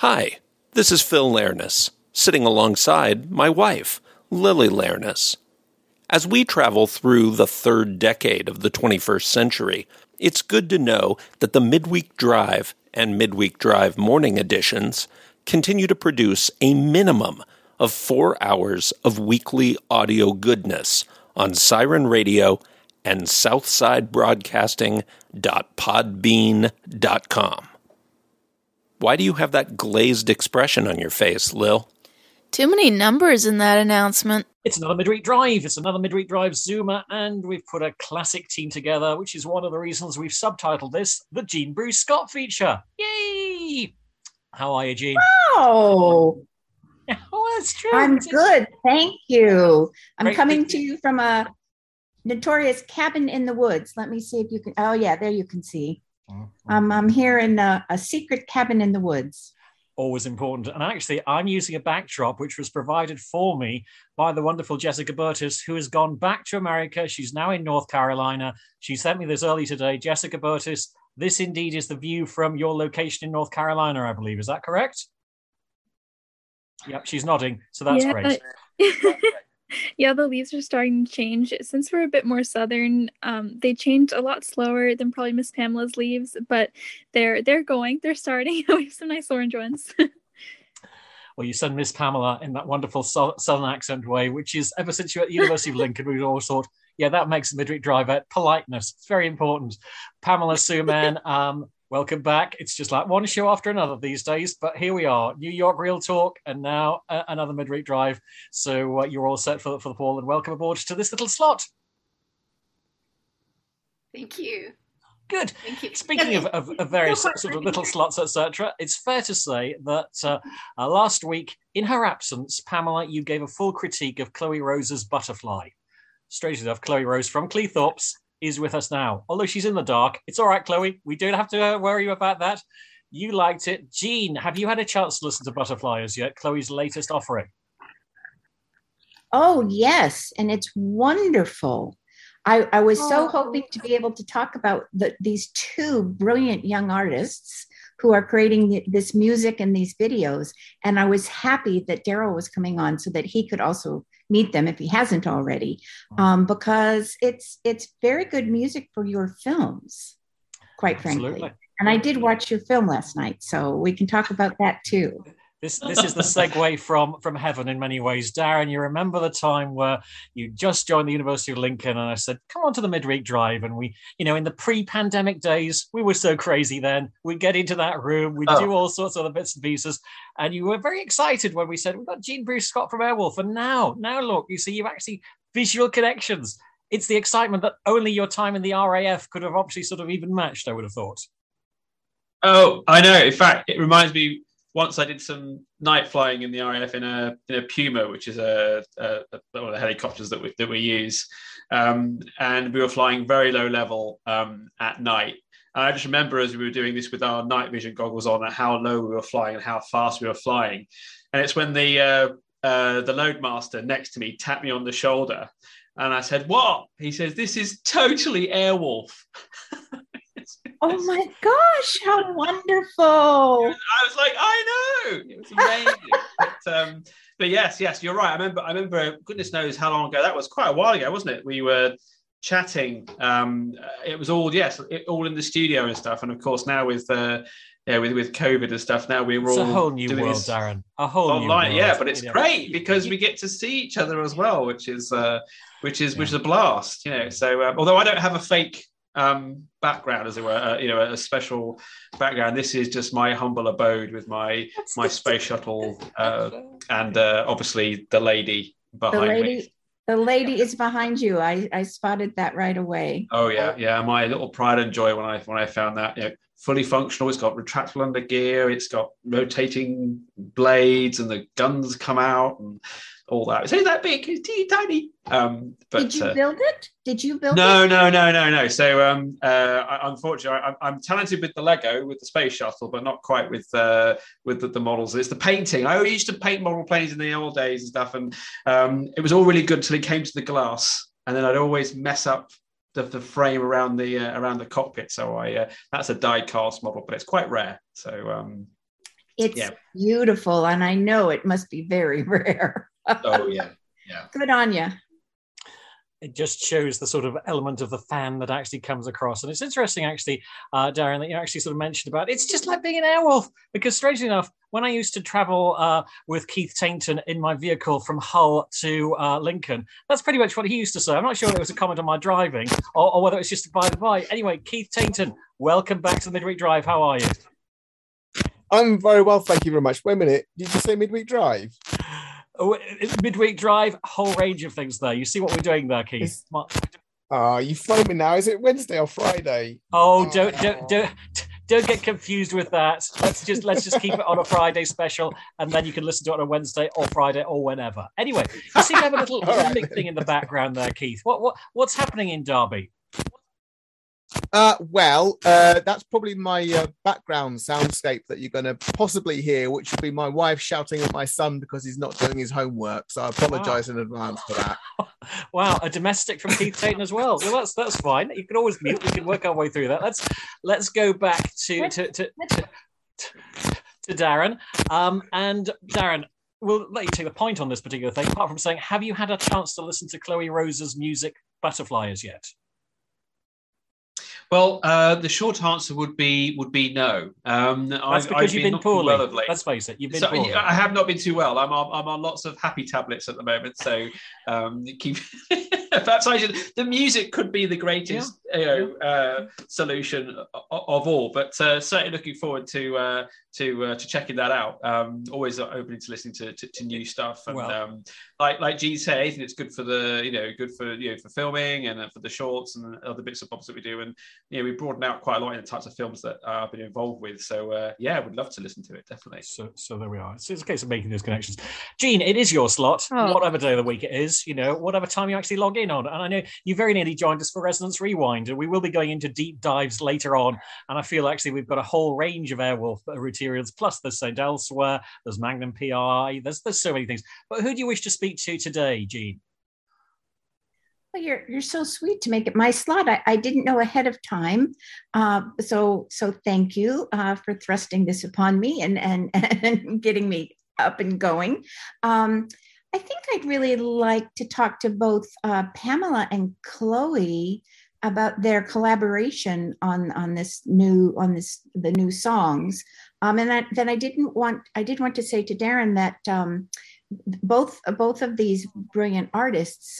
Hi, this is Phil Lairness, sitting alongside my wife, Lily Lairness. As we travel through the third decade of the 21st century, it's good to know that the Midweek Drive and Midweek Drive morning editions continue to produce a minimum of 4 hours of weekly audio goodness on Siren Radio and southsidebroadcasting.podbean.com. Why do you have that glazed expression on your face, Lil? Too many numbers in that announcement. It's another Midweek Drive. It's another Midweek Drive Zoomer, and we've put a classic team together, which is one of the reasons we've subtitled this the Jean Bruce Scott feature. Yay! How are you, Jean? Wow. Oh, that's true. I'm good. Thank you. I'm Great. coming to you from a notorious cabin in the woods. Let me see if you can. Oh, yeah, there you can see. I'm here in a secret cabin in the woods. Always important. And actually, I'm using a backdrop which was provided for me by the wonderful Jessica Burtis, who has gone back to America. She's now in North Carolina. She sent me this early today. Jessica Burtis, this indeed is the view from your location in North Carolina, I believe. Is that correct? Yep, she's nodding. So that's great. Yeah, the leaves are starting to change. Since we're a bit more southern, they change a lot slower than probably Miss Pamela's leaves, but they're starting. We have some nice orange ones. Well, you said Miss Pamela in that wonderful southern accent way, which is ever since you were at the University of Lincoln, we've always thought, yeah, that makes a Midweek Drive out. Politeness. It's very important. Pamela Suman, welcome back. It's just like one show after another these days, but here we are, New York Real Talk, and now another Midweek Drive. So you're all set for the ball, and welcome aboard to this little slot. Thank you. Good. Thank you. Speaking of various sort of little slots, etc., it's fair to say that last week, in her absence, Pamela, you gave a full critique of Chloe Rose's Butterfly. Straight enough, Chloe Rose from Cleethorpes is with us now. Although she's in the dark, it's all right, Chloe. We don't have to worry about that. You liked it. Jean, have you had a chance to listen to Butterfly as yet? Chloe's latest offering. Oh, yes. And it's wonderful. I was so hoping to be able to talk about these two brilliant young artists who are creating this music and these videos. And I was happy that Daryl was coming on so that he could also meet them if he hasn't already, because it's very good music for your films, quite frankly. And I did watch your film last night, so we can talk about that too. This is the segue from heaven in many ways. Darren, you remember the time where you just joined the University of Lincoln and I said, come on to the Midweek Drive. And we, in the pre-pandemic days, we were so crazy then. We'd get into that room, we'd do all sorts of other bits and pieces. And you were very excited when we said, we've got Jean Bruce Scott from Airwolf. And now look, you see, you've actually visual connections. It's the excitement that only your time in the RAF could have obviously sort of even matched, I would have thought. Oh, I know. In fact, it reminds me, once I did some night flying in the RAF in a Puma, which is one of the helicopters that we use, and we were flying very low level at night. And I just remember as we were doing this with our night vision goggles on, how low we were flying and how fast we were flying. And it's when the loadmaster next to me tapped me on the shoulder, and I said, "What?" He says, "This is totally Airwolf." Oh my gosh, how wonderful. I was like, I know. It was amazing. but yes, you're right. I remember, goodness knows how long ago. That was quite a while ago, wasn't it? We were chatting. It was all, all in the studio and stuff. And of course, now with COVID and stuff, now we're all a whole new world, Darren. A whole online, new world. Yeah, but it's great because we get to see each other as well, which is a blast. So although I don't have a fake background, as it were, a special background. This is just my humble abode with my space shuttle, and obviously the lady behind me. The lady is behind you. I spotted that right away. Oh yeah. My little pride and joy when I found that. Fully functional. It's got retractable undergear. It's got rotating blades, and the guns come out and all that. It's only that big. It's teeny tiny. But did you build it? No. So unfortunately, I'm talented with the Lego, with the space shuttle, but not quite with the models. It's the painting. I used to paint model planes in the old days and stuff, and it was all really good until it came to the glass, and then I'd always mess up the frame around the cockpit. So that's a die cast model, but it's quite rare. So It's Yeah. beautiful, and I know it must be very rare. Oh yeah. Yeah. Good on you. It just shows the sort of element of the fan that actually comes across. And it's interesting, actually, Darren, that you actually sort of mentioned about it's just like being an Airwolf, because strangely enough, when I used to travel with Keith Tainton in my vehicle from Hull to Lincoln, that's pretty much what he used to say. I'm not sure whether it was a comment on my driving or whether it's just a by the by. Anyway, Keith Tainton, welcome back to the Midweek Drive. How are you? I'm very well, thank you very much. Wait a minute, did you say Midweek Drive? Oh, Midweek Drive, whole range of things there. You see what we're doing there, Keith? You phone me now. Is it Wednesday or Friday? Oh, don't get confused with that. Let's just keep it on a Friday special, and then you can listen to it on a Wednesday or Friday or whenever. Anyway, you seem to have a little rhythmic thing in the background there, Keith. What's happening in Derby? That's probably my background soundscape that you're going to possibly hear, which will be my wife shouting at my son because he's not doing his homework. So I apologise in advance for that. Wow, a domestic from Keith Tainton as well. Well, that's fine. You can always mute. We can work our way through that. Let's go back to Darren. And Darren, we'll let you take the point on this particular thing. Apart from saying, have you had a chance to listen to Chloe Rose's music, Butterfly, as yet? Well, the short answer would be no. That's because you've been poorly. Well of late. Let's face it, you've been poorly. I have not been too well. I'm on lots of happy tablets at the moment, so keep. Perhaps the music could be the greatest solution of all, but certainly looking forward to checking that out. Always open to listening to new stuff, and like Jean said, I think it's good for for filming and for the shorts and other bits and bobs that we do, and we broaden out quite a lot in the types of films that I've been involved with. So would love to listen to it, definitely. So there we are. It's a case of making those connections. Jean, it is your slot, whatever day of the week it is, whatever time you actually log in on. And I know you very nearly joined us for Resonance Rewind, and we will be going into deep dives later on. And I feel actually we've got a whole range of Airwolf materials, plus there's St. Elsewhere, there's Magnum PI, there's so many things. But who do you wish to speak to today, Jean? Well, you're so sweet to make it my slot. I didn't know ahead of time, so thank you for thrusting this upon me and getting me up and going. I think I'd really like to talk to both Pamela and Chloe about their collaboration on the new songs. And then I did want to say to Darren that both of these brilliant artists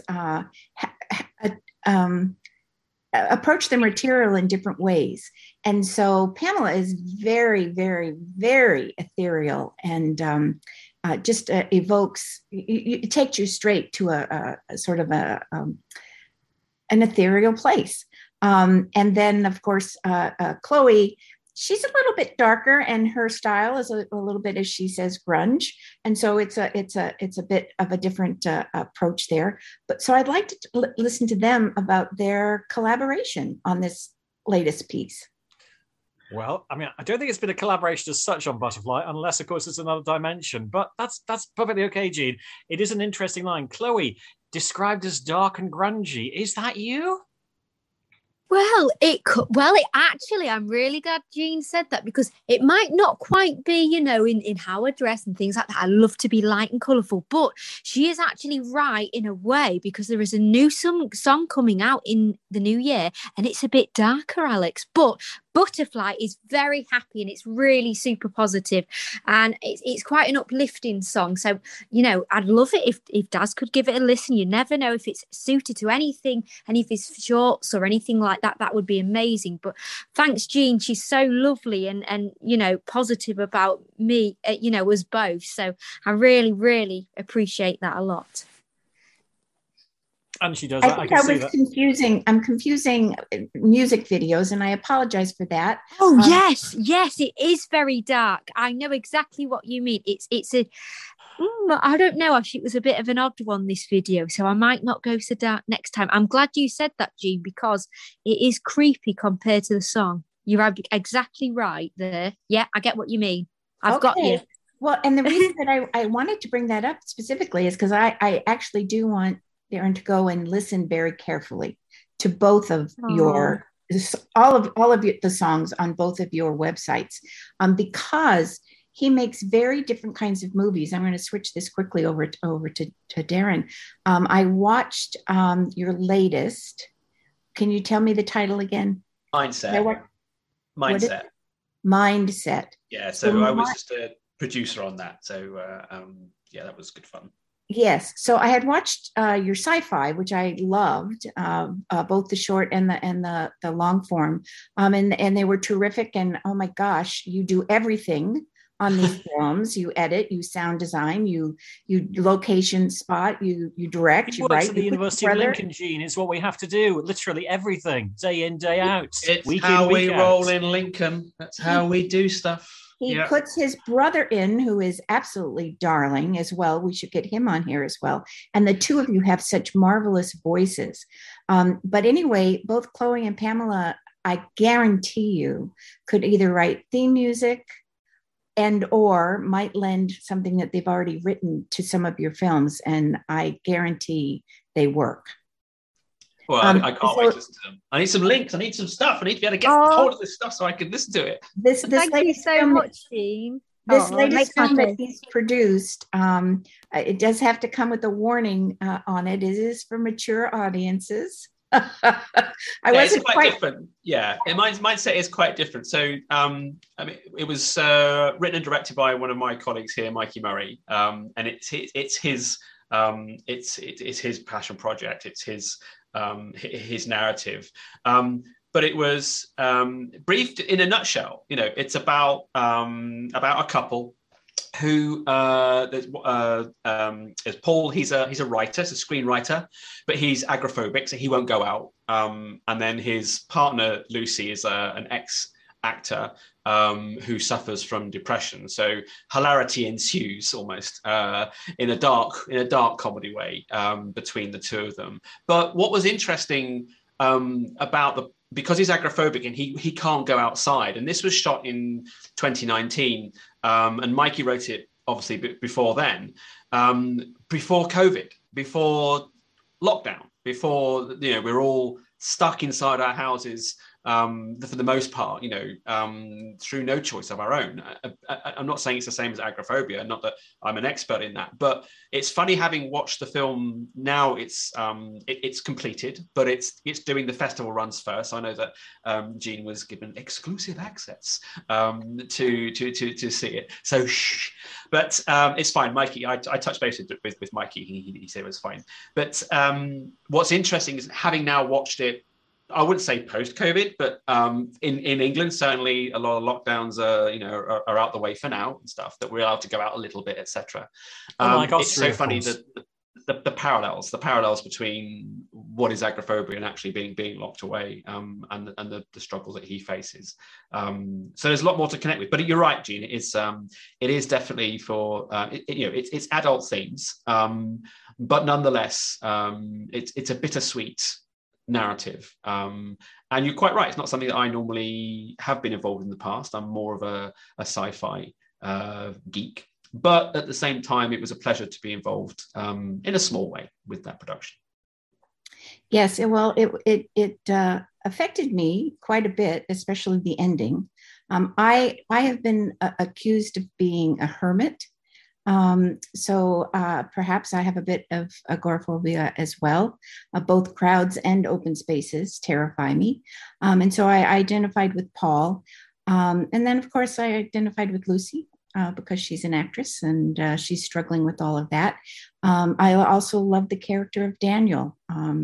approach their material in different ways. And so Pamela is very, very, very ethereal and just evokes, it takes you straight to a sort of an ethereal place. And then, of course, Chloe, she's a little bit darker, and her style is a little bit, as she says, grunge. And so it's a bit of a different approach there. But so I'd like to listen to them about their collaboration on this latest piece. Well, I mean, I don't think it's been a collaboration as such on Butterfly, unless, of course, it's another dimension. But that's perfectly okay, Jean. It is an interesting line. Chloe, described as dark and grungy. Is that you? Well, it actually, I'm really glad Jean said that, because it might not quite be, in how I dress and things like that. I love to be light and colourful, but she is actually right in a way, because there is a new song coming out in the new year, and it's a bit darker, Alex. But Butterfly is very happy, and it's really super positive, and it's quite an uplifting song. So, I'd love it if Daz could give it a listen. You never know if it's suited to anything, any of his shorts or anything like that. That would be amazing. But thanks, Jean. She's so lovely and positive about me, as both. So I really, really appreciate that a lot. And she does. I was confusing. I'm confusing music videos, and I apologize for that. Oh yes, it is very dark. I know exactly what you mean. It's a. I don't know. It was a bit of an odd one, this video, so I might not go so dark next time. I'm glad you said that, Jean, because it is creepy compared to the song. You're exactly right there. Yeah, I get what you mean. I've got you. Well, and the reason that I wanted to bring that up specifically is because I actually do want Darren to go and listen very carefully to both of all of the songs on both of your websites, because he makes very different kinds of movies. I'm going to switch this quickly over to Darren. I watched your latest. Can you tell me the title again? Mindset. Mindset. Yeah, so I was just a producer on that. So yeah, that was good fun. Yes. So I had watched your sci-fi, which I loved, both the short and the long form, and they were terrific. And oh my gosh, you do everything on these films. You edit, you sound design, you location spot, you direct, you write. At the University of Lincoln, Gene. It's what we have to do. Literally everything, day in, day out. It's how we roll in Lincoln. That's how we do stuff. He puts his brother in, who is absolutely darling as well. We should get him on here as well. And the two of you have such marvelous voices. But anyway, both Chloe and Pamela, I guarantee you, could either write theme music and or might lend something that they've already written to some of your films. And I guarantee they work. Well, I can't wait to listen to them. I need some links. I need some stuff. I need to be able to get hold of this stuff so I can listen to it. Thank you so much, Gene. This latest film that he's produced, it does have to come with a warning on it. It is for mature audiences. It's quite different. Yeah, Mindset is quite different. So, I mean, it was written and directed by one of my colleagues here, Mikey Murray, and it's his passion project. It's his narrative. But it was briefed in a nutshell. You know, it's about a couple who there's Paul. He's a writer, he's a screenwriter, but he's agoraphobic, so he won't go out. And then his partner Lucy is an ex-actor who suffers from depression. So hilarity ensues almost in a dark comedy way between the two of them. But what was interesting because he's agoraphobic and he can't go outside, and this was shot in 2019, and Mikey wrote it obviously before then, before COVID, before lockdown, before we're all stuck inside our houses for the most part, through no choice of our own. I'm not saying it's the same as agoraphobia, not that I'm an expert in that, but it's funny having watched the film now. It's completed, but it's doing the festival runs first. I know that Gene was given exclusive access to see it. So, but it's fine, Mikey. I touched base with Mikey. He said it was fine. But what's interesting is having now watched it. I wouldn't say post-COVID, but in England, certainly a lot of lockdowns are out the way for now and stuff, that we're allowed to go out a little bit, etc. It's so funny that the parallels between what is agoraphobia and actually being locked away, and the struggles that he faces. So there's a lot more to connect with. But you're right, Gene. It is definitely for it's adult themes, but nonetheless, it's a bittersweet narrative, and you're quite right, it's not something that I normally have been involved in the past. I'm more of a sci-fi geek, but at the same time it was a pleasure to be involved in a small way with that production. Yes, well, it affected me quite a bit, especially the ending. I have been accused of being a hermit. So perhaps I have a bit of agoraphobia as well. Both crowds and open spaces terrify me. And so I identified with Paul. And then, of course, I identified with Lucy because she's an actress and she's struggling with all of that. I also love the character of Daniel.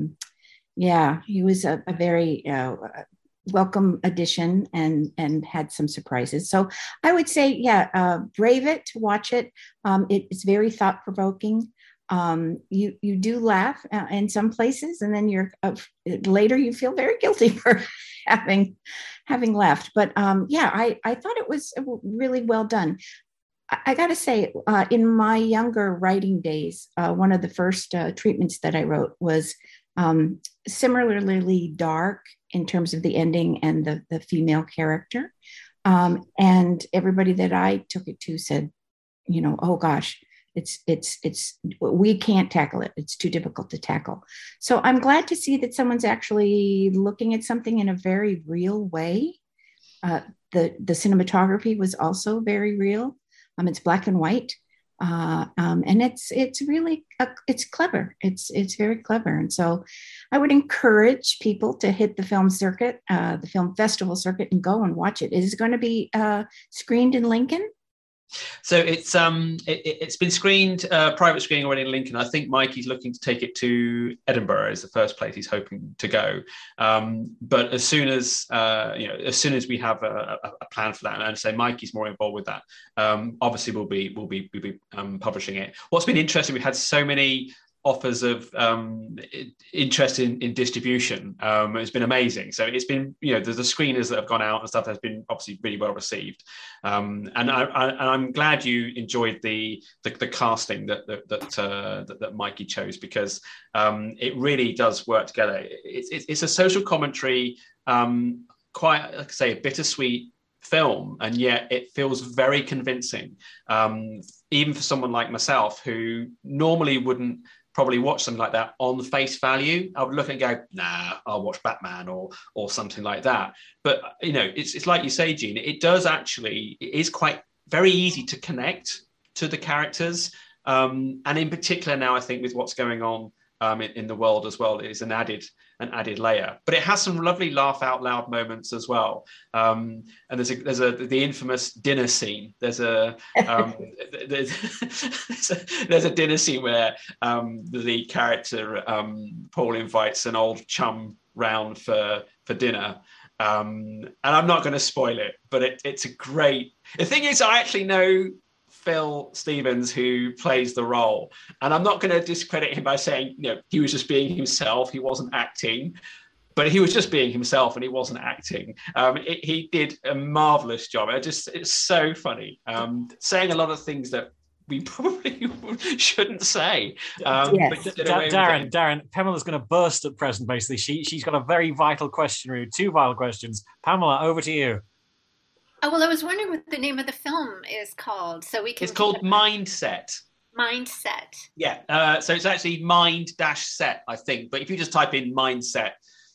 He was a very welcome addition and had some surprises. So I would say, brave it, watch it. It's very thought-provoking. You do laugh in some places, and then you're later you feel very guilty for having laughed. But I thought it was really well done. I got to say, in my younger writing days, one of the first treatments that I wrote was similarly dark in terms of the ending and the female character. And everybody that I took it to said, oh gosh, it's we can't tackle it. It's too difficult to tackle. So I'm glad to see that someone's actually looking at something in a very real way. The cinematography was also very real. It's black and white. And it's really it's clever. It's very clever, and so I would encourage people to hit the film circuit, the film festival circuit, and go and watch it. It is going to be screened in Lincoln. So it's been screened, private screening already in Lincoln. I think Mikey's looking to take it to Edinburgh is the first place he's hoping to go. But as soon as we have a plan for that, and say Mikey's more involved with that, obviously we'll be publishing it. What's been interesting, we've had so many offers of interest in distribution. It's been amazing. So it's been, the screeners that have gone out and stuff has been obviously really well received. And I'm glad you enjoyed the casting that Mikey chose, because it really does work together. It's a social commentary, quite, like I say, a bittersweet film, and yet it feels very convincing, even for someone like myself who normally wouldn't probably watch something like that on face value. I would look and go, nah, I'll watch Batman or something like that. But it's like you say, Jean, it is quite very easy to connect to the characters, and in particular now I think with what's going on in the world as well, it is an added layer. But it has some lovely laugh out loud moments as well. And there's the infamous dinner scene. There's a dinner scene where the lead character Paul invites an old chum round for dinner. And I'm not going to spoil it, but it's a great. The thing is, I actually know Phil Stevens, who plays the role, and I'm not going to discredit him by saying he was just being himself, he wasn't acting, but he was just being himself and he wasn't acting. He did a marvelous job. It's so funny, saying a lot of things that we probably shouldn't say. Yes. But Darren, Pamela's going to burst at present. Basically, she's got a very vital question, two vital questions. Pamela, over to you. Oh, well, I was wondering what the name of the film is called, so we can. It's called Mindset. Mindset. Yeah. So it's actually Mind-Set, I think. But if you just type in Mindset,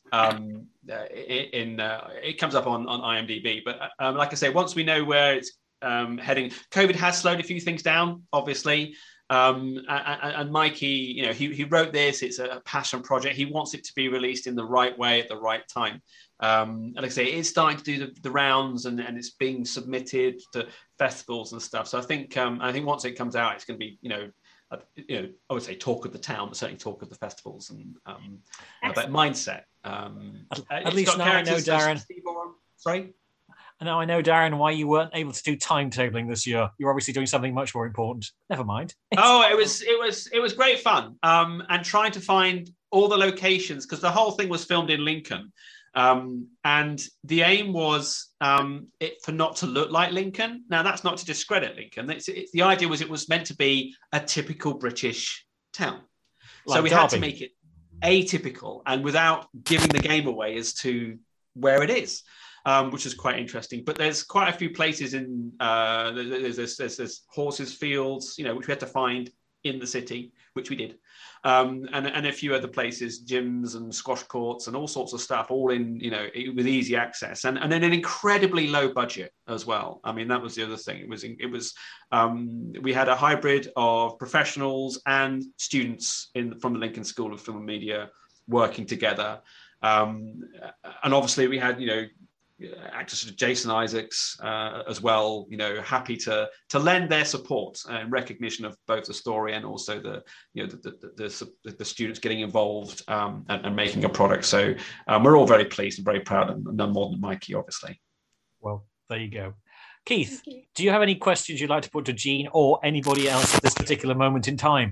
it comes up on IMDb. But like I say, once we know where it's heading, COVID has slowed a few things down, obviously. And Mikey, he wrote this. It's a passion project. He wants it to be released in the right way at the right time. And like I say, it is starting to do the rounds, and it's being submitted to festivals and stuff. So I think once it comes out, it's going to be I would say talk of the town, but certainly talk of the festivals and but Mindset. At least now I know, Darren. Sorry. Now I know, Darren, why you weren't able to do timetabling this year. You're obviously doing something much more important. Never mind. It was great fun. And trying to find all the locations, because the whole thing was filmed in Lincoln. And the aim was for not to look like Lincoln. Now, that's not to discredit Lincoln. The idea was it was meant to be a typical British town. Like so we Derby. had to make it atypical and without giving the game away as to where it is. Which is quite interesting. But there's quite a few places in there's horses, fields, which we had to find in the city, which we did, and a few other places, gyms and squash courts and all sorts of stuff, all in with easy access and then an incredibly low budget as well. I mean, that was the other thing. It was we had a hybrid of professionals and students from the Lincoln School of Film and Media working together, and obviously we had actors such as Jason Isaacs as well, happy to lend their support and recognition of both the story and also the students getting involved and making a product. So we're all very pleased and very proud, and none more than Mikey, obviously. Well, there you go. Keith, do you have any questions you'd like to put to Jean or anybody else at this particular moment in time?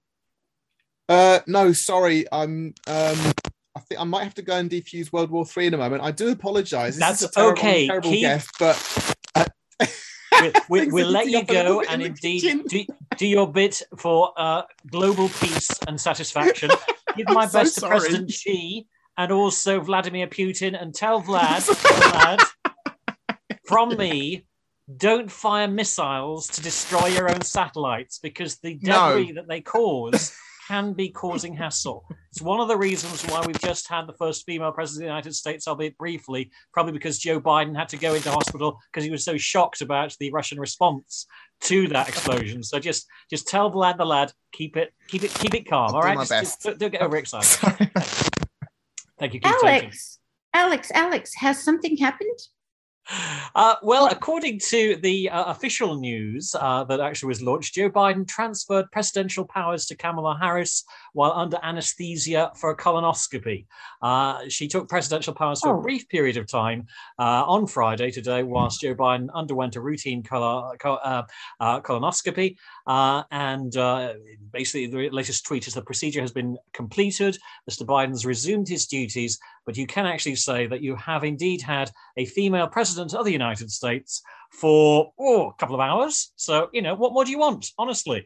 No, sorry. I think I might have to go and defuse World War III in a moment. I do apologise. That's okay, terrible Keith. guess, but we'll let you go and indeed do your bit for global peace and satisfaction. Give my best to President Xi and also Vladimir Putin, and tell Vlad from me, don't fire missiles to destroy your own satellites, because the debris that they cause can be causing hassle. It's one of the reasons why we've just had the first female president of the United States, albeit briefly, probably because Joe Biden had to go into hospital because he was so shocked about the Russian response to that explosion. So just tell the lad, keep it calm. All right, my best. Don't get overexcited. Thank you, Keith. Alex, has something happened? Well, according to the official news that actually was launched, Joe Biden transferred presidential powers to Kamala Harris while under anesthesia for a colonoscopy. She took presidential powers for a brief period of time on Friday today, whilst Joe Biden underwent a routine colonoscopy. And basically, the latest tweet is the procedure has been completed. Mr. Biden's resumed his duties, but you can actually say that you have indeed had a female president of the United States for a couple of hours. So, what more do you want, honestly?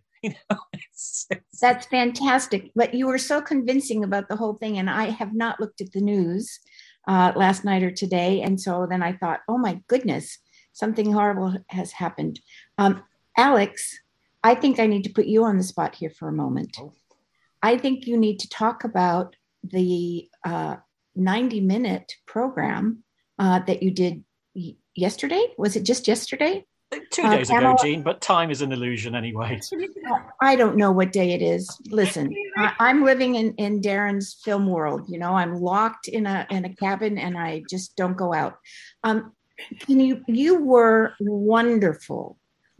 That's fantastic. But you were so convincing about the whole thing, and I have not looked at the news last night or today. And so then I thought, oh my goodness, something horrible has happened. Alex, I think I need to put you on the spot here for a moment. I think you need to talk about the 90-minute program that you did yesterday. Was it just yesterday? 2 days ago, Jean, but time is an illusion anyway. I don't know what day it is. Listen, I'm living in Darren's film world. I'm locked in a cabin and I just don't go out. You were wonderful.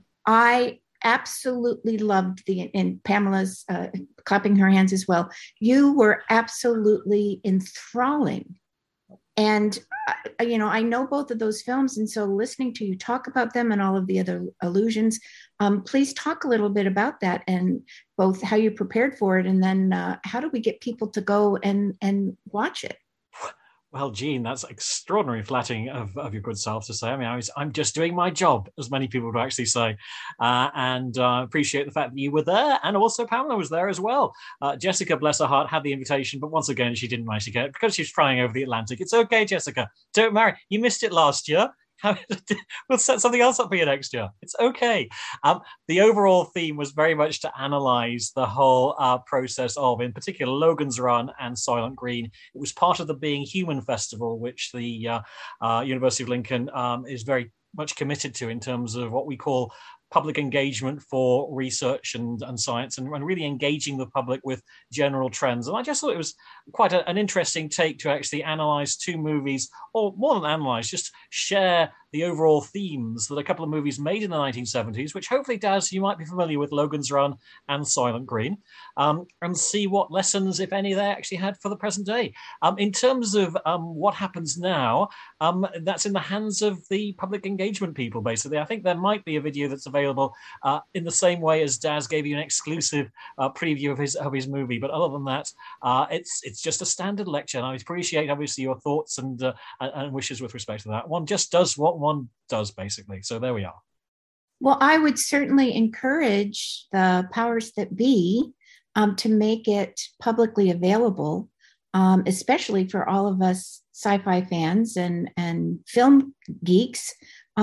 I absolutely loved and Pamela's clapping her hands as well. You were absolutely enthralling. And, I know both of those films. And so listening to you talk about them and all of the other allusions, please talk a little bit about that and both how you prepared for it and then how do we get people to go and watch it? Well, Jean, that's extraordinary flattering of your good self to say. I mean, I'm just doing my job, as many people would actually say. And appreciate the fact that you were there. And also Pamela was there as well. Jessica, bless her heart, had the invitation, but once again, she didn't manage to get it because she's flying over the Atlantic. It's okay, Jessica. Don't marry. You missed it last year. We'll set something else up for you next year. It's okay. The overall theme was very much to analyze the whole process of, in particular, Logan's Run and Soylent Green. It was part of the Being Human Festival, which the University of Lincoln is very much committed to in terms of what we call public engagement for research and science and really engaging the public with general trends. And I just thought it was quite an interesting take to actually analyze two movies, or more than analyze, just share the overall themes that a couple of movies made in the 1970s, which hopefully, Daz, you might be familiar with Logan's Run and Soylent Green, and see what lessons, if any, they actually had for the present day. In terms of what happens now, that's in the hands of the public engagement people, basically. I think there might be a video that's available in the same way as Daz gave you an exclusive preview of his movie. But other than that, it's just a standard lecture. And I appreciate, obviously, your thoughts and wishes with respect to that. One just does what one does, basically. So there we are. Well, I would certainly encourage the powers that be to make it publicly available, especially for all of us sci-fi fans and film geeks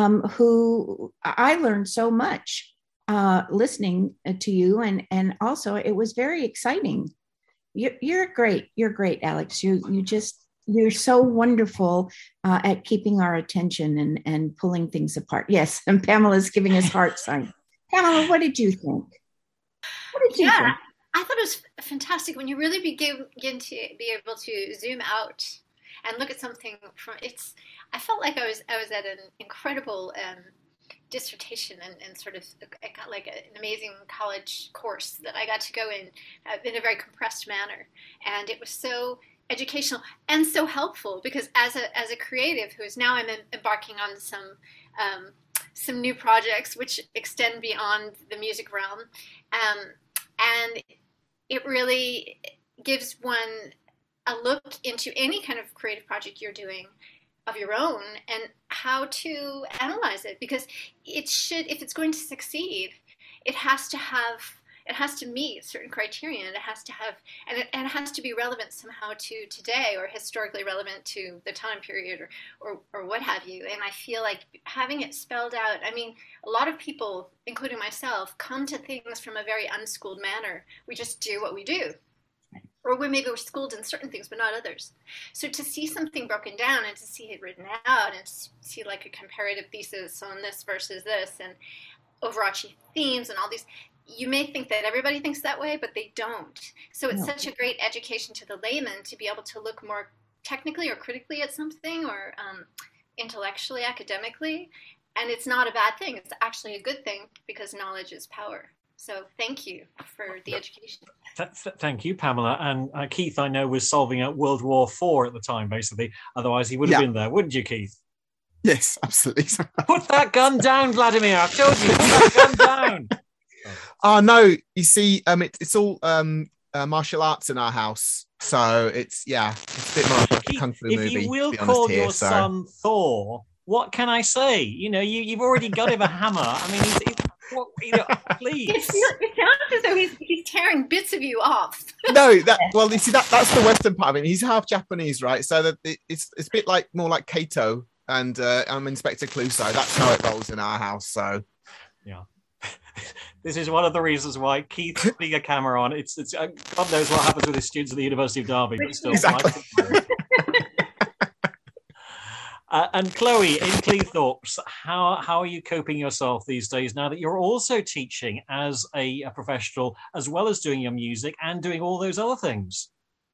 who I learned so much listening to you. And also it was very exciting. You're great. You're great, Alex. You're so wonderful at keeping our attention and pulling things apart. Yes, and Pamela's giving us heart sign. Pamela, what did you think? What did you think? I thought it was fantastic when you really begin to be able to zoom out and look at something from it's. I felt like I was at an incredible dissertation and sort of I got like an amazing college course that I got to go in a very compressed manner, and it was so educational and so helpful because as a creative who is now I'm embarking on some new projects which extend beyond the music realm, and it really gives one a look into any kind of creative project you're doing of your own and how to analyze it, because it should, if it's going to succeed, it has to have it has to meet certain criteria, and it has to have, and it has to be relevant somehow to today, or historically relevant to the time period, or what have you. And I feel like having it spelled out, I mean, a lot of people, including myself, come to things from a very unschooled manner. We just do what we do. Or maybe we're schooled in certain things, but not others. So to see something broken down and to see it written out and to see like a comparative thesis on this versus this and overarching themes and all these, you may think that everybody thinks that way, but they don't. So it's such a great education to the layman to be able to look more technically or critically at something, or intellectually, academically. And it's not a bad thing. It's actually a good thing, because knowledge is power. So thank you for the education. Thank you, Pamela. And Keith, I know, was solving out World War IV at the time, basically. Otherwise, he would have been there, wouldn't you, Keith? Yes, absolutely. Put that gun down, Vladimir. I've told you, put that gun down. Oh, no. You see, it's all martial arts in our house. So it's a bit more like a kung fu movie. If you will call your son Thor, what can I say? You know, you've already got him a hammer. I mean, please. It sounds as though he's tearing bits of you off. No, you see, that's the Western part of it. He's half Japanese, right? So that it's a bit more like Kato and I'm Inspector Clouseau. That's how it rolls in our house. So, yeah. This is one of the reasons why Keith's putting a camera on. It's God knows what happens with his students at the University of Derby, but still. Exactly. And Chloe, in Cleethorpes, how are you coping yourself these days now that you're also teaching as a professional, as well as doing your music and doing all those other things?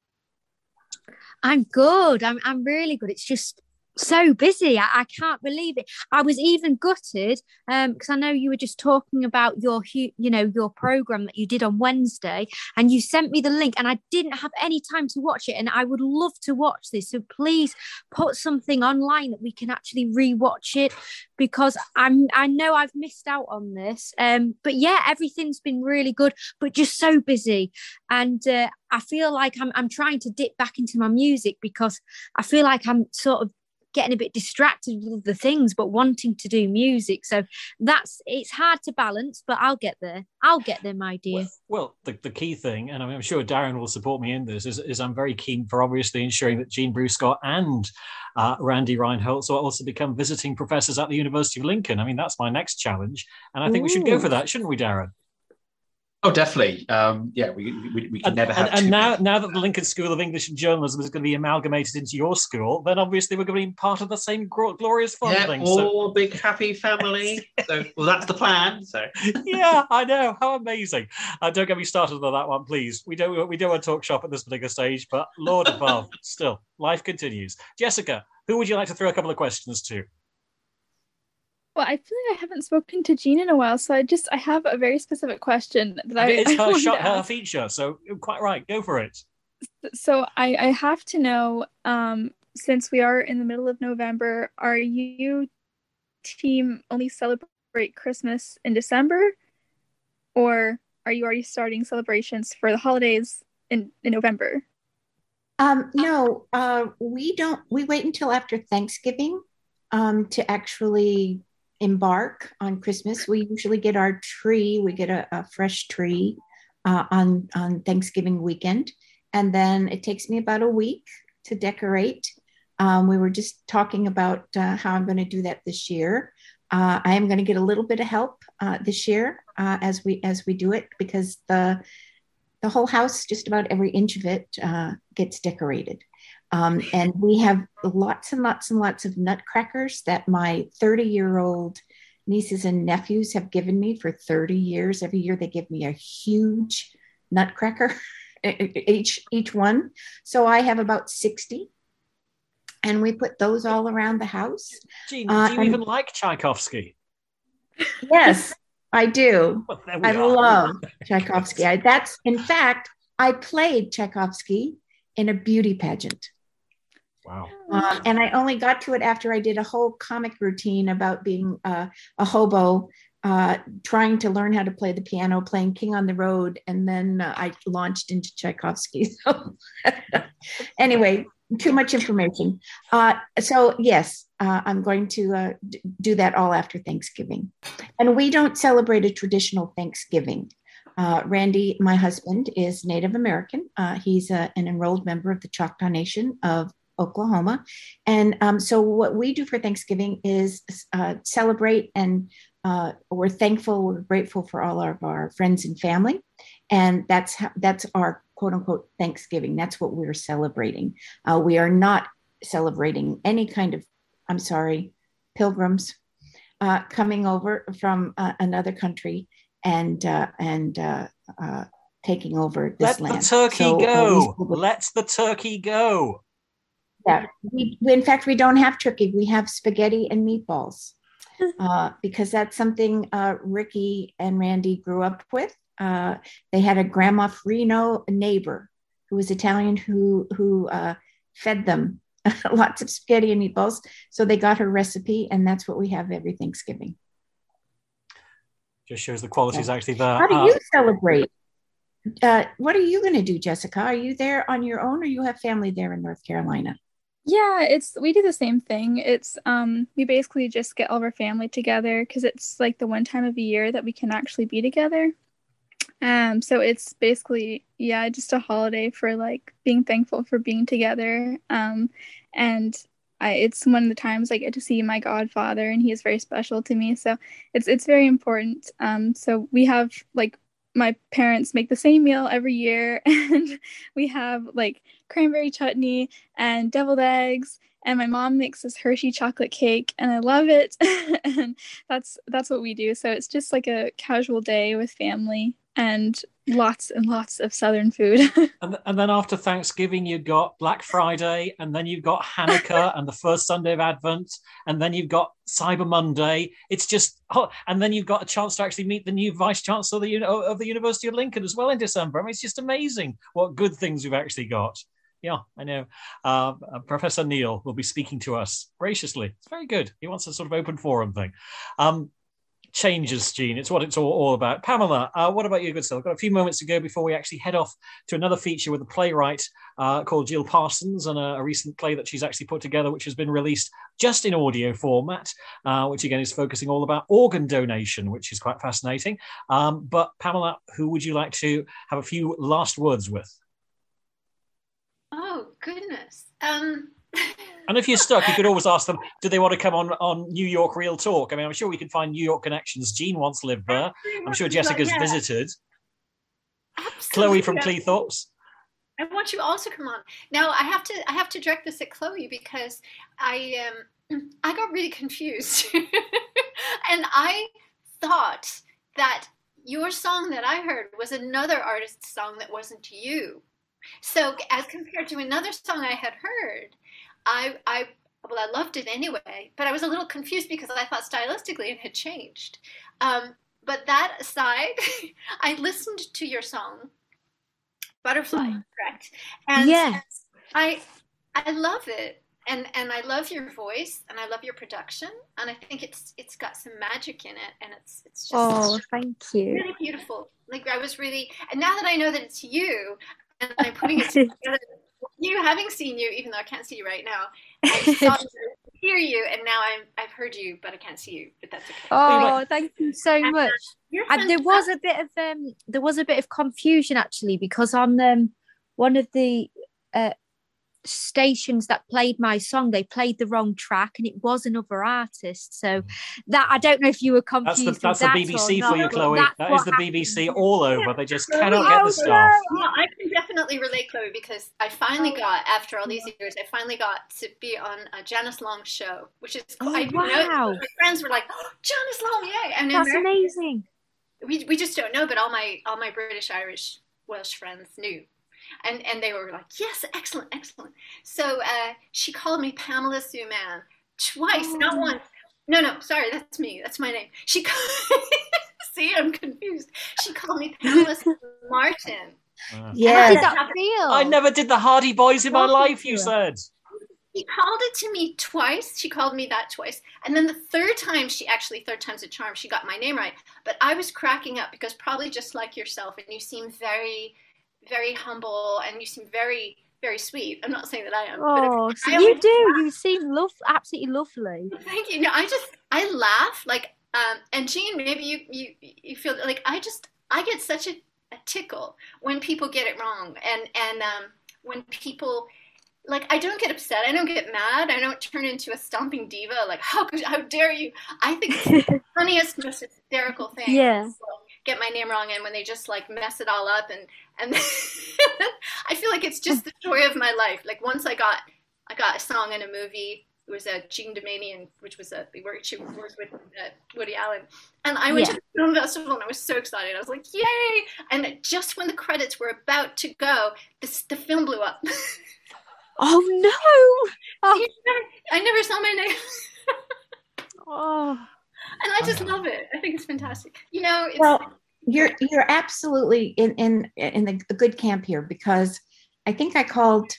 I'm good. I'm really good. It's just so busy. I can't believe it. I was even gutted because I know you were just talking about your program that you did on Wednesday, and you sent me the link, and I didn't have any time to watch it, and I would love to watch this. So please put something online that we can actually rewatch it, because I know I've missed out on this. But yeah, everything's been really good, but just so busy, and I feel like I'm trying to dip back into my music, because I feel like I'm sort of getting a bit distracted with the things, but wanting to do music. So it's hard to balance, but I'll get there, my dear. Well, the key thing, and I'm sure Darren will support me in this, is I'm very keen for obviously ensuring that Jean Bruscott and Randy Reinholz also become visiting professors at the University of Lincoln. I mean, that's my next challenge, and I think we should go for that, shouldn't we, Darren? Oh, definitely. We can never have. And now that the Lincoln School of English and Journalism is going to be amalgamated into your school, then obviously we're going to be part of the same glorious fun thing. All big happy family. So, well, that's the plan. So, yeah, I know. How amazing! Don't get me started on that one, please. We don't want to talk shop at this particular stage, but Lord above, still, life continues. Jessica, who would you like to throw a couple of questions to? Well, I feel like I haven't spoken to Jean in a while, so I have a very specific question that it's her feature, so quite right, go for it. So I have to know, since we are in the middle of November, are you team only celebrate Christmas in December, or are you already starting celebrations for the holidays in November? No, we don't. We wait until after Thanksgiving to actually embark on Christmas. We usually get our tree. We get a fresh tree on Thanksgiving weekend, and then it takes me about a week to decorate. We were just talking about how I'm going to do that this year. I am going to get a little bit of help this year as we do it, because the whole house, just about every inch of it, gets decorated. And we have lots and lots and lots of nutcrackers that my 30-year-old nieces and nephews have given me for 30 years. Every year they give me a huge nutcracker, each one. So I have about 60. And we put those all around the house. Jean, do you even like Tchaikovsky? Yes, I do. Well, I love Tchaikovsky. In fact, I played Tchaikovsky in a beauty pageant. Wow. And I only got to it after I did a whole comic routine about being a hobo, trying to learn how to play the piano, playing King on the Road, and then I launched into Tchaikovsky. So anyway, too much information. So yes, I'm going to do that all after Thanksgiving. And we don't celebrate a traditional Thanksgiving. Randy, my husband, is Native American. He's an enrolled member of the Choctaw Nation of Oklahoma. And so what we do for Thanksgiving is celebrate, and we're thankful, we're grateful for all of our friends and family. And that's our quote unquote Thanksgiving. That's what we're celebrating. We are not celebrating any kind of, I'm sorry, pilgrims coming over from another country and taking over this land. Let the turkey go. Let the turkey go. Yeah, in fact, we don't have turkey. We have spaghetti and meatballs because that's something Ricky and Randy grew up with. They had a Grandma Frino neighbor who was Italian who fed them lots of spaghetti and meatballs. So they got her recipe, and that's what we have every Thanksgiving. Just shows the qualities actually there. How do you celebrate? What are you going to do, Jessica? Are you there on your own, or you have family there in North Carolina? Yeah, we do the same thing. It's we basically just get all of our family together because it's like the one time of the year that we can actually be together. So it's basically, just a holiday for like being thankful for being together. And it's one of the times I get to see my godfather, and he is very special to me. So it's very important. So we have like, my parents make the same meal every year, and we have like cranberry chutney and deviled eggs, and my mom makes this Hershey chocolate cake, and I love it. And that's what we do. So it's just like a casual day with family and lots of Southern food. And then after Thanksgiving, you've got Black Friday, and then you've got Hanukkah and the first Sunday of Advent, and then you've got Cyber Monday. It's just, and then you've got a chance to actually meet the new Vice Chancellor of the University of Lincoln as well in December. I mean, it's just amazing what good things we've actually got. Yeah, I know. Professor Neil will be speaking to us graciously. It's very good. He wants a sort of open forum thing. Changes, Jean. It's what it's all about. Pamela, what about you, good self? Got a few moments to go before we actually head off to another feature with a playwright called Jill Parsons, and a recent play that she's actually put together, which has been released just in audio format, which again is focusing all about organ donation, which is quite fascinating. But Pamela, who would you like to have a few last words with? Oh, goodness. And if you're stuck, you could always ask them, do they want to come on New York Real Talk? I mean, I'm sure we can find New York connections. Jean once lived there. I'm sure Jessica's visited. Absolutely. Chloe from Cleethorpes. I want you all to come on. Now, I have to direct this at Chloe because I got really confused. And I thought that your song that I heard was another artist's song that wasn't you. So as compared to another song I had heard, I loved it anyway, but I was a little confused because I thought stylistically it had changed. But that aside, I listened to your song, Butterfly, correct? And yes, I love it, and I love your voice, and I love your production, and I think it's got some magic in it, and it's just thank you, really beautiful. Like I was really, and now that I know that it's you, and I'm putting it together. You, having seen you, even though I can't see you right now, I saw you, hear you, and now I've heard you, but I can't see you. But that's okay. Oh, thank you so much. And there was a bit of confusion actually, because on one of the stations that played my song, they played the wrong track, and it was another artist. So that, I don't know if you were confused. That's the BBC for you, Chloe. That is the BBC all over. They just cannot get the stuff. No, I can definitely relate, Chloe, because I finally got, after all these years, to be on Janice Long's show, which is quite. Wow! My friends were like, "Oh, Janice Long, yay!" And that's amazing. We just don't know, but all my British, Irish, Welsh friends knew. And they were like, yes, excellent. So she called me Pamela Sue Mann twice, not once. No, sorry, that's me. That's my name. See, I'm confused. She called me Pamela Sue Martin. Yeah. How did that feel? I never did the Hardy Boys in my life, you said. She called it to me twice. She called me that twice. And then the third time's a charm, she got my name right. But I was cracking up because probably just like yourself, and you seem very, very humble, and you seem very, very sweet. I'm not saying that I am. Oh, so you do. You seem absolutely lovely. Thank you. No, I laugh like, and Jean, maybe you feel like I get such a tickle when people get it wrong, and when people, like, I don't get upset, I don't get mad, I don't turn into a stomping diva, like, how dare you? I think it's the funniest, most hysterical thing. Yeah. Get my name wrong, and when they just like mess it all up, and I feel like it's just the joy of my life. Like, once I got a song in a movie. It was Jean Doumanian, which was she works with Woody Allen, and I went to the film festival and I was so excited. I was like, "Yay!" And just when the credits were about to go, the film blew up. Oh no! Oh. I never saw my name. Oh, and I just love it. I think it's fantastic. You know, well, you're absolutely in a good camp here, because I think I called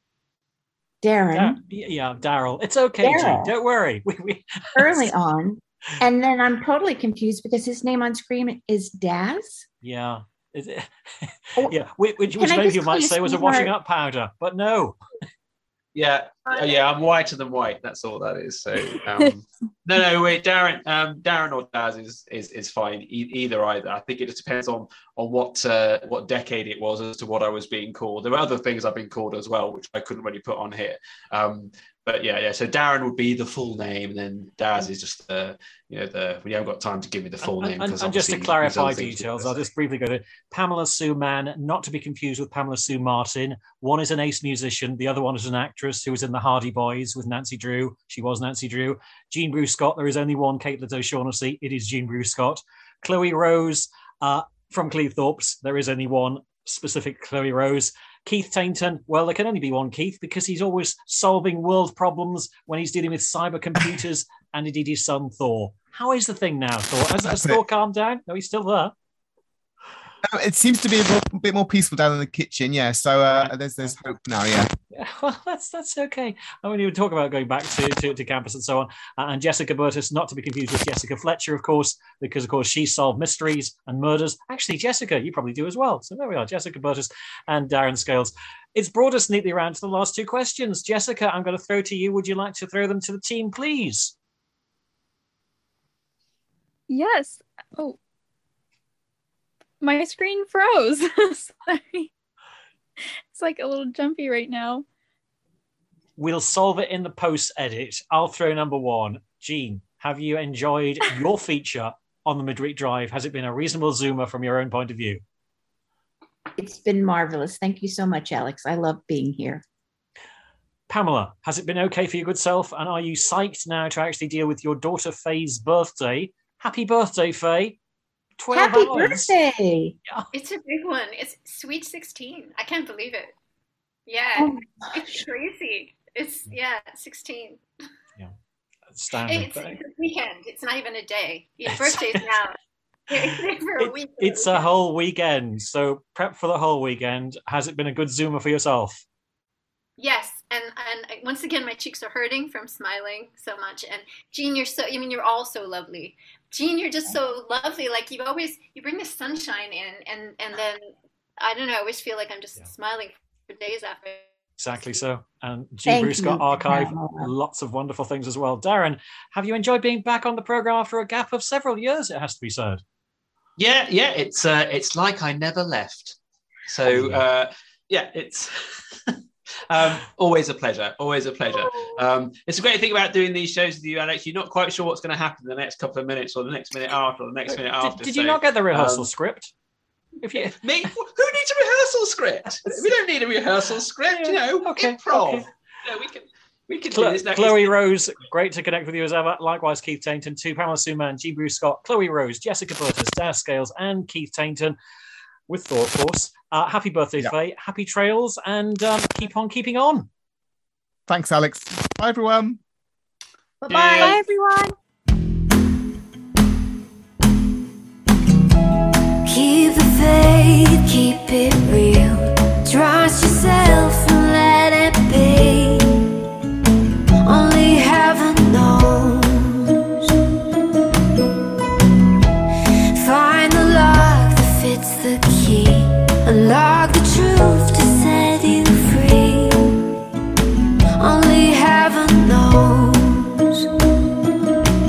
Darren. Yeah, Daryl. It's okay, Jean. Don't worry. Early on. And then I'm totally confused because his name on screen is Daz. Yeah. Is it? Yeah. Which maybe you might say was a washing up powder, but no. Yeah, I'm whiter than white. That's all that is. So no, wait, Darren or Daz is fine. Either. I think it just depends on what decade it was as to what I was being called. There were other things I've been called as well, which I couldn't really put on here. But yeah. So Darren would be the full name, and then Daz is just we haven't got time to give me the full name. And just to clarify details, I'll just briefly go to Pamela Sue Mann, not to be confused with Pamela Sue Martin. One is an ace musician, the other one is an actress who was in the Hardy Boys with Nancy Drew. She was Nancy Drew. Jean Bruce Scott, there is only one Caitlin O'Shaughnessy. It is Jean Bruce Scott. Chloe Rose from Cleethorpes, there is only one specific Chloe Rose. Keith Tainton, well, there can only be one Keith because he's always solving world problems when he's dealing with cyber computers, and indeed his son Thor. How is the thing now, Thor? Has Thor calmed down? No, he's still there. It seems to be a bit more peaceful down in the kitchen, yeah. So there's hope now, yeah. Well, that's okay. I won't even talk about going back to campus and so on. And Jessica Burtis, not to be confused with Jessica Fletcher, of course, because of course she solved mysteries and murders. Actually, Jessica, you probably do as well. So there we are, Jessica Burtis and Darren Scales. It's brought us neatly around to the last two questions. Jessica, I'm going to throw to you. Would you like to throw them to the team, please? Yes. Oh. My screen froze. Sorry. It's like a little jumpy right now. We'll solve it in the post-edit. I'll throw number one. Jean, have you enjoyed your feature on the Midweek Drive? Has it been a reasonable Zoomer from your own point of view? It's been marvelous. Thank you so much, Alex. I love being here. Pamela, has it been okay for your good self? And are you psyched now to actually deal with your daughter Faye's birthday? Happy birthday, Faye. 12 Happy hours. birthday. Yeah. It's a big one. It's sweet 16. I can't believe it. Yeah. Oh, it's crazy. It's 16. Yeah. Standard. It's a weekend. It's not even a day. Your birthday's now. It's for a week. It's a whole weekend. So prep for the whole weekend. Has it been a good Zoomer for yourself? Yes. And once again, my cheeks are hurting from smiling so much. And Jean, you're all so lovely. Jean, you're just so lovely. Like you bring the sunshine in, and then I don't know. I always feel like I'm just smiling for days after. Exactly so. And Jean Bruce Scott Archive, lots of wonderful things as well. Darren, have you enjoyed being back on the program after a gap of several years? It has to be said. Yeah. It's like I never left. So it's. Always a pleasure. It's a great thing about doing these shows with you, Alex. You're not quite sure what's going to happen in the next couple of minutes, or the next minute after, or the next minute after. Did you not get the rehearsal script? Me? Who needs a rehearsal script? We don't need a rehearsal script. Improv. Okay. We can do this next. Chloe Rose, great to connect with you as ever. Likewise, Keith Tainton, too. Pamela Sue Mann, Jean Bruce Scott, Chloe Rose, Jessica Burtis, Daz Scales, and Keith Tainton. With Thor, of course. Happy birthday, Faye. Happy trails, and keep on keeping on. Thanks, Alex. Bye, everyone. Bye-bye. Bye, everyone. Keep the faith, keep it real. Trust yourself and let it be. Only heaven knows. Find the lock that fits the key. Unlock the truth to set you free. Only heaven knows.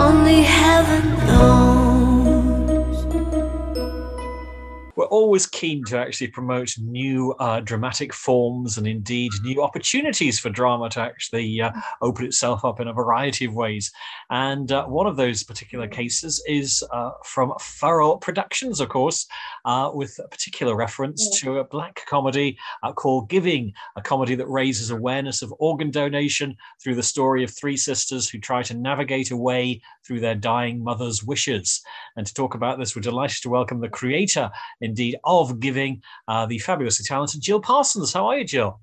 only heaven knows. We're always keen to actually promote new dramatic forms and indeed new opportunities for drama to actually open itself up in a variety of ways. And one of those particular cases is from Furrow Productions, of course, with a particular reference to a black comedy called Giving, a comedy that raises awareness of organ donation through the story of three sisters who try to navigate a way through their dying mother's wishes. And to talk about this, we're delighted to welcome the creator, indeed, of Giving, the fabulously talented Jill Parsons. How are you, Jill?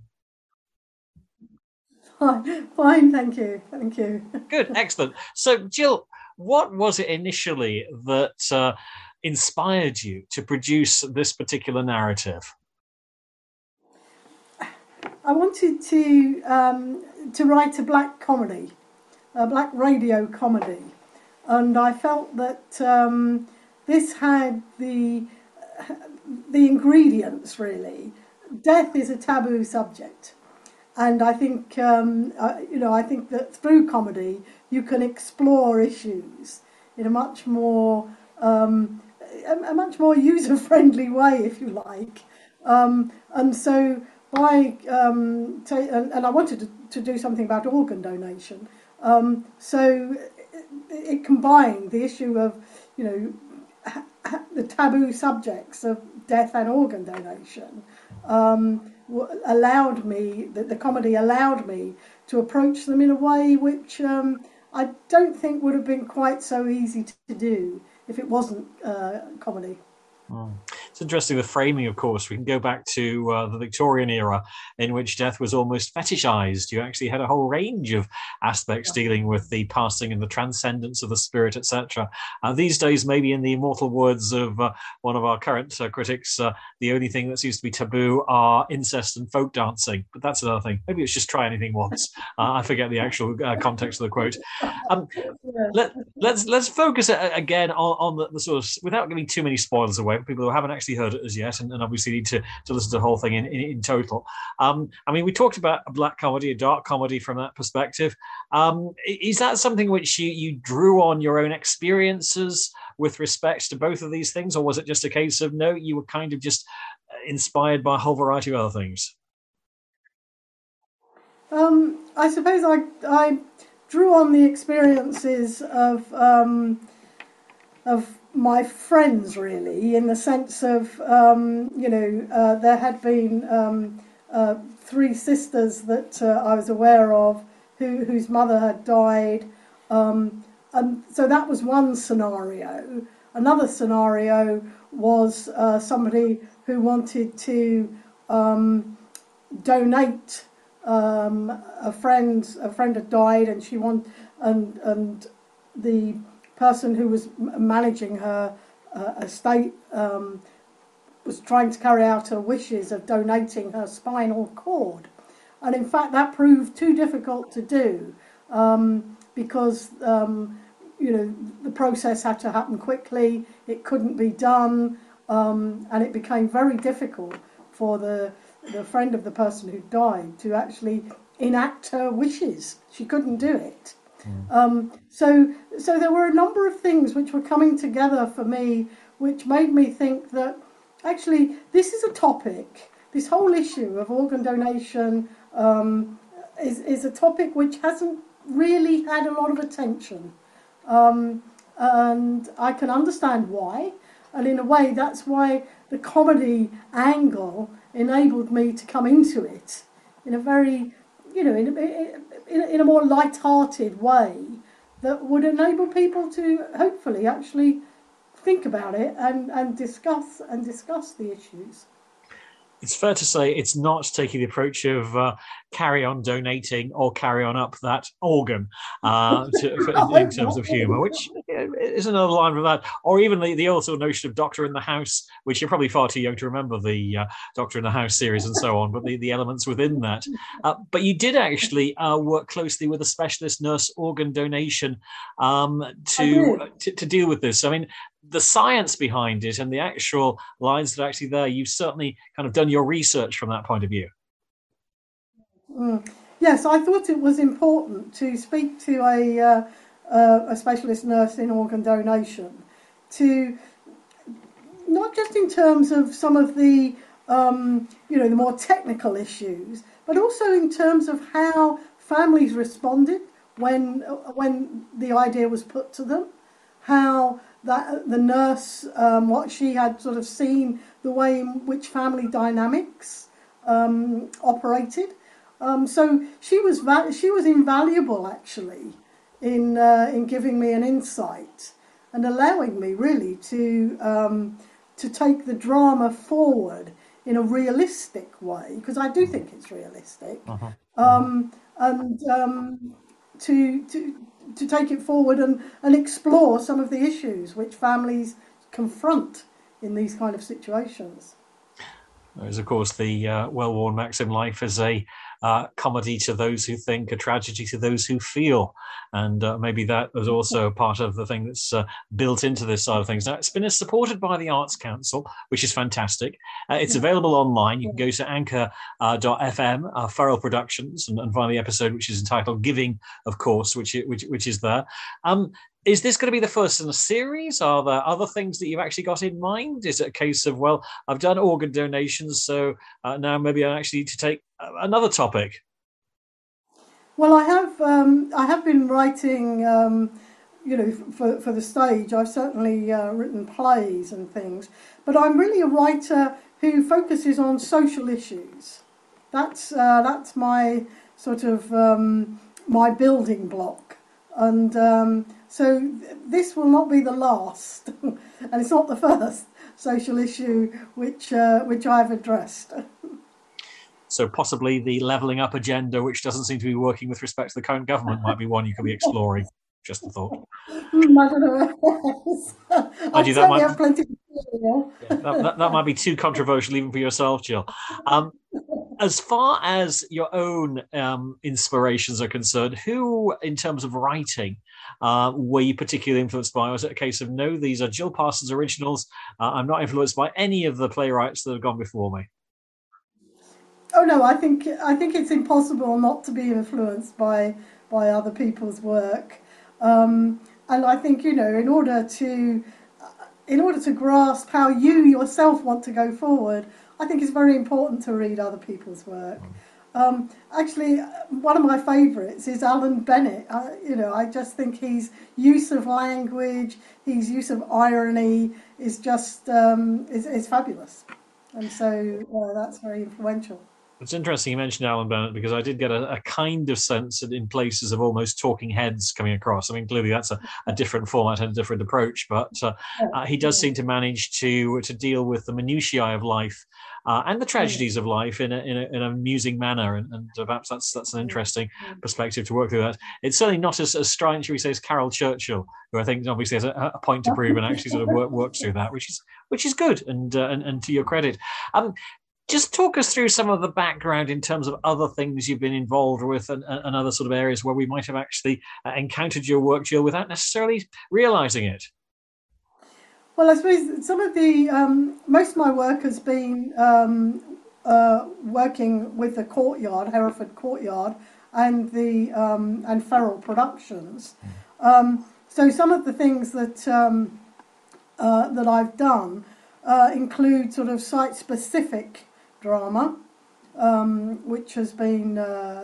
Fine, thank you. Thank you. Good, excellent. So, Jill, what was it initially that inspired you to produce this particular narrative? I wanted to write a black comedy, a black radio comedy, and I felt that this had the ingredients, really. Death is a taboo subject, and I think I think that through comedy you can explore issues in a much more user-friendly way, if you like. And so and I wanted to do something about organ donation. So it combined the issue of, the taboo subjects of death and organ donation. The comedy allowed me to approach them in a way which I don't think would have been quite so easy to do if it wasn't comedy. It's interesting, the framing, of course. We can go back to the Victorian era, in which death was almost fetishized. You actually had a whole range of aspects dealing with the passing and the transcendence of the spirit, etc. These days, maybe in the immortal words of one of our current critics, the only thing that seems to be taboo are incest and folk dancing. But that's another thing. Maybe it's just try anything once. I forget the actual context of the quote. Let's focus again on the sort of, without giving too many spoilers away, for people who haven't actually heard it as yet, and obviously need to listen to the whole thing in total. We talked about a black comedy, a dark comedy from that perspective. Is that something which you drew on your own experiences with respect to both of these things, or was it just a case of, no, you were kind of just inspired by a whole variety of other things? I suppose I drew on the experiences of my friends, really, in the sense of, there had been three sisters that I was aware of whose mother had died. And so that was one scenario. Another scenario was somebody who wanted to donate. A friend had died, and and the person who was managing her estate was trying to carry out her wishes of donating her spinal cord, and in fact that proved too difficult to do because the process had to happen quickly. It couldn't be done, and it became very difficult for the friend of the person who died to actually enact her wishes. She couldn't do it. So there were a number of things which were coming together for me, which made me think that actually this is a topic. This whole issue of organ donation is a topic which hasn't really had a lot of attention, and I can understand why. And in a way, that's why the comedy angle enabled me to come into it in a very, in a more light-hearted way that would enable people to hopefully actually think about it and discuss the issues. It's fair to say it's not taking the approach of carry on donating or carry on up that organ in terms of humour, which is another line from that. Or even the also notion of Doctor in the House, which you're probably far too young to remember the Doctor in the House series and so on, but the elements within that. But you did actually work closely with a specialist nurse organ donation to deal with this. I mean, the science behind it and the actual lines that are actually there, you've certainly kind of done your research from that point of view. Yes, I thought it was important to speak to a specialist nurse in organ donation, to not just in terms of some of the the more technical issues, but also in terms of how families responded when the idea was put to them, how that the nurse, what she had sort of seen, the way in which family dynamics operated. So she was invaluable actually in giving me an insight and allowing me really to take the drama forward in a realistic way, because I do think it's realistic, and to take it forward and explore some of the issues which families confront in these kind of situations. There's, of course, the well-worn maxim, life is a comedy to those who think, a tragedy to those who feel. And maybe that was also part of the thing that's built into this side of things. Now, it's been supported by the Arts Council, which is fantastic. It's available online. You can go to anchor.fm, Feral Productions, and find the episode, which is entitled Giving, of course, which is there. Is this going to be the first in a series? Are there other things that you've actually got in mind? Is it a case of, well, I've done organ donations, so now maybe I actually need to take another topic? Well, I have been writing, for the stage. I've certainly written plays and things, but I'm really a writer who focuses on social issues. That's my sort of my building block, and so this will not be the last, and it's not the first social issue which I've addressed. So possibly the levelling up agenda, which doesn't seem to be working with respect to the current government, might be one you could be exploring. Just a thought. I don't know. I certainly have plenty of material. That might be too controversial even for yourself, Jill. As far as your own inspirations are concerned, who, in terms of writing, were you particularly influenced by? Or was it a case of, no, these are Jill Parsons originals, I'm not influenced by any of the playwrights that have gone before me? Oh no, I think it's impossible not to be influenced by other people's work, and I think in order to grasp how you yourself want to go forward, I think it's very important to read other people's work. Actually, one of my favourites is Alan Bennett. I just think his use of language, his use of irony is just is fabulous, and so that's very influential. It's interesting you mentioned Alan Bennett, because I did get a kind of sense in places of almost talking heads coming across. I mean, clearly that's a different format and a different approach, but he does seem to manage to deal with the minutiae of life and the tragedies of life in an amusing manner, and perhaps that's an interesting perspective to work through that. It's certainly not as strident, shall we say, as Carol Churchill, who I think obviously has a point to prove and actually sort of works through that, which is good, and to your credit. Just talk us through some of the background in terms of other things you've been involved with and other sort of areas where we might have actually encountered your work, Jill, without necessarily realising it. Well, I suppose some of the most of my work has been working with the Courtyard, Hereford Courtyard, and the and Feral Productions. So some of the things that that I've done include sort of site-specific drama, which has been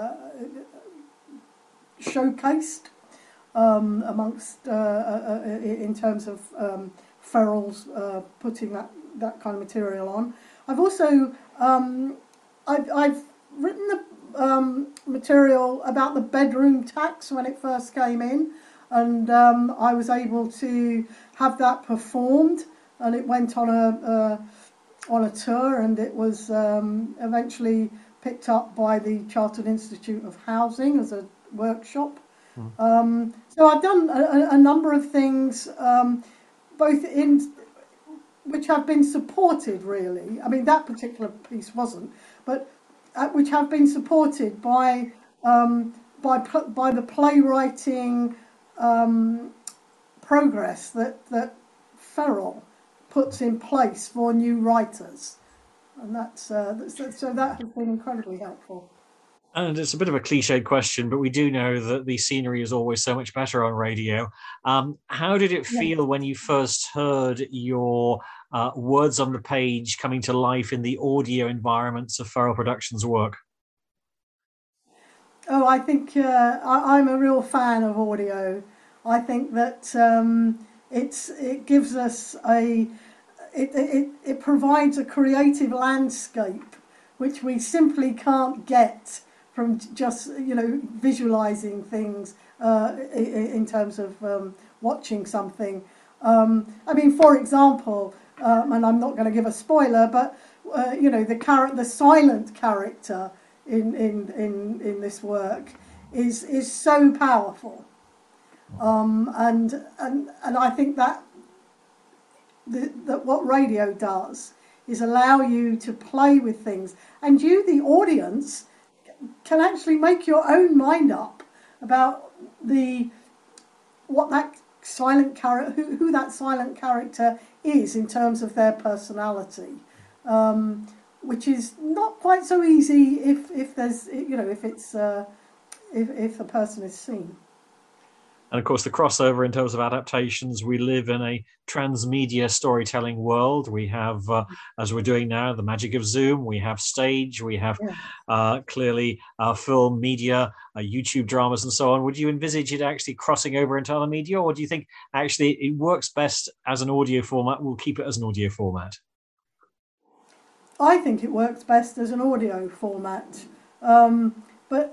showcased amongst in terms of Ferals putting that kind of material on. I've also I've written the material about the bedroom tax when it first came in, and I was able to have that performed, and it went on a tour, and it was eventually picked up by the Chartered Institute of Housing as a workshop. So I've done a number of things, both in which have been supported, really. I mean, that particular piece wasn't, but which have been supported by the playwriting progress that Feral puts in place for new writers, and so that has been incredibly helpful. And it's a bit of a cliched question, but we do know that the scenery is always so much better on radio. How did it feel when you first heard your words on the page coming to life in the audio environments of Feral Productions' work? Oh, I think I'm a real fan of audio. I think that it gives us it provides a creative landscape which we simply can't get from just visualizing things in terms of watching something. I mean, for example, and I'm not going to give a spoiler, but the silent character in this work is so powerful, and I think that what radio does is allow you to play with things, and you, the audience, can actually make your own mind up about what that silent character, who that silent character is in terms of their personality, which is not quite so easy if the person is seen. And of course, the crossover in terms of adaptations, we live in a transmedia storytelling world. We have, as we're doing now, the magic of Zoom. We have stage. We have clearly film, media, YouTube dramas, and so on. Would you envisage it actually crossing over into other media, or do you think actually it works best as an audio format? We'll keep it as an audio format. I think it works best as an audio format, but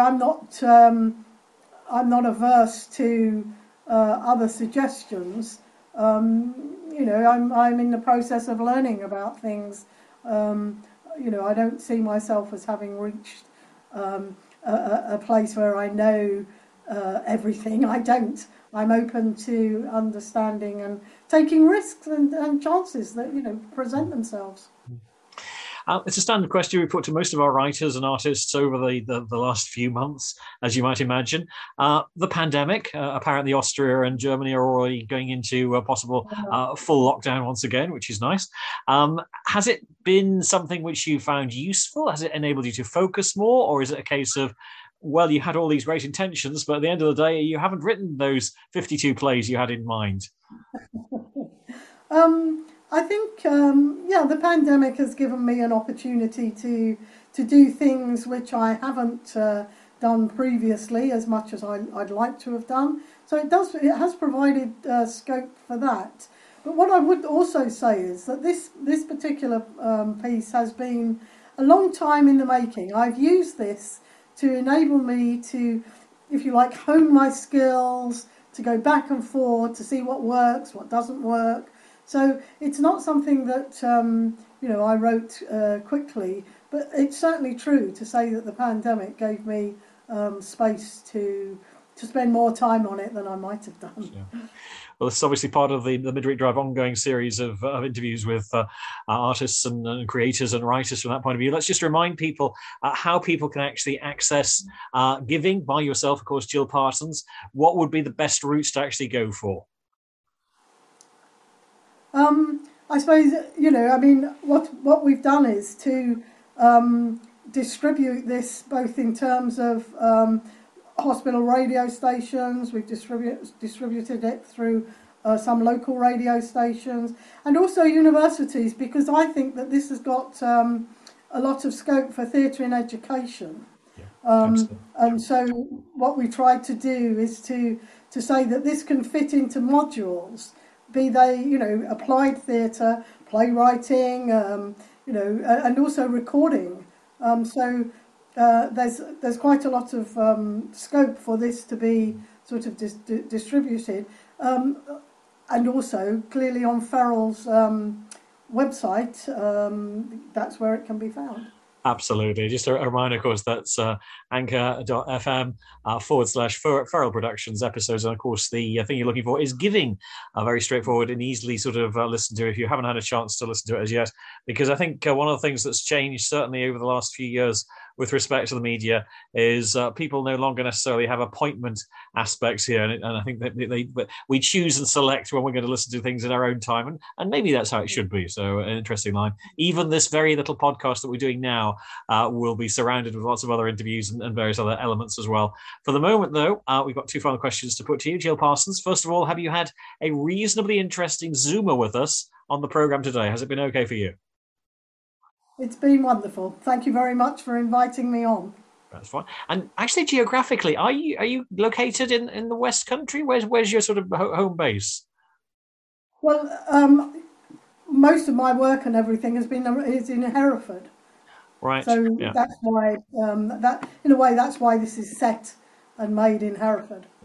I'm not averse to other suggestions. I'm in the process of learning about things. I don't see myself as having reached a place where I know everything. I don't. I'm open to understanding and taking risks and chances that present themselves. It's a standard question we put to most of our writers and artists over the last few months, as you might imagine. The pandemic, apparently Austria and Germany are already going into a possible full lockdown once again, which is nice. Has it been something which you found useful? Has it enabled you to focus more? Or is it a case of, well, you had all these great intentions, but at the end of the day, you haven't written those 52 plays you had in mind? I think, the pandemic has given me an opportunity to do things which I haven't done previously as much as I'd like to have done. So it has provided scope for that. But what I would also say is that this particular piece has been a long time in the making. I've used this to enable me to, if you like, hone my skills, to go back and forth, to see what works, what doesn't work. So it's not something that I wrote quickly, but it's certainly true to say that the pandemic gave me space to spend more time on it than I might have done. Yeah. Well, it's obviously part of the Midweek Drive ongoing series of interviews with artists and creators and writers from that point of view. Let's just remind people how people can actually access giving by yourself, of course, Jill Parsons. What would be the best routes to actually go for? I suppose, what we've done is to distribute this both in terms of hospital radio stations. We've distributed it through some local radio stations and also universities, because I think that this has got a lot of scope for theatre in education. And so what we tried to do is to say that this can fit into modules, be they, applied theatre, playwriting, and also recording. So there's quite a lot of scope for this to be sort of distributed. And also, clearly on Feral's website, that's where it can be found. Absolutely. Just a reminder, of course, that's anchor.fm /Feral Productions episodes. And of course, the thing you're looking for is Giving, very straightforward and easily sort of listen to if you haven't had a chance to listen to it as yet. Because I think one of the things that's changed, certainly over the last few years with respect to the media is people no longer necessarily have appointment aspects here, and I think that we choose and select when we're going to listen to things in our own time, and maybe that's how it should be. So an interesting line. Even this very little podcast that we're doing now will be surrounded with lots of other interviews and various other elements as well. For the moment, though, we've got two final questions to put to you, Jill Parsons. First of all, have you had a reasonably interesting Zoomer with us on the program today? Has it been okay for you? It's been wonderful. Thank you very much for inviting me on. That's fine. And actually, geographically, are you located in the West Country? Where's your sort of home base? Well, most of my work and everything is in Hereford. Right. So that's why that in a way that's why this is set and made in Hereford.